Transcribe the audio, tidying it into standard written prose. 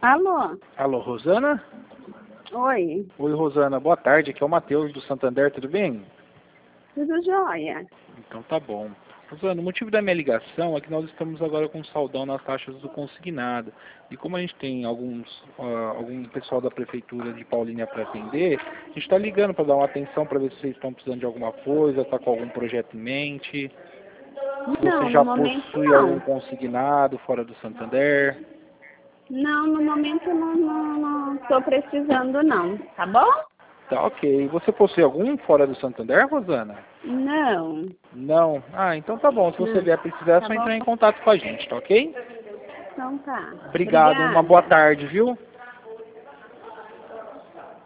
Alô? Alô, Rosana? Oi, Oi, Rosana, boa tarde. Aqui é o Matheus do Santander, tudo bem? tudo jóia? Então tá bom. Rosana, o motivo da minha ligação é que nós estamos agora com saldão nas taxas do consignado. E como a gente tem algum pessoal da prefeitura de Paulínia para atender, a gente está ligando para dar uma atenção para ver se vocês estão precisando de alguma coisa, está com algum projeto em mente. Se Não, você no já momento possui algum não. consignado fora do Santander. Não, no momento não estou precisando não, tá bom? Tá ok. Você possui algum fora do Santander, Rosana? Não, Não? Ah, então tá bom. Se você não. vier precisar, é Tá só bom? entrar em contato com a gente, tá ok? Então tá. Obrigado. Uma boa Obrigada. tarde, viu?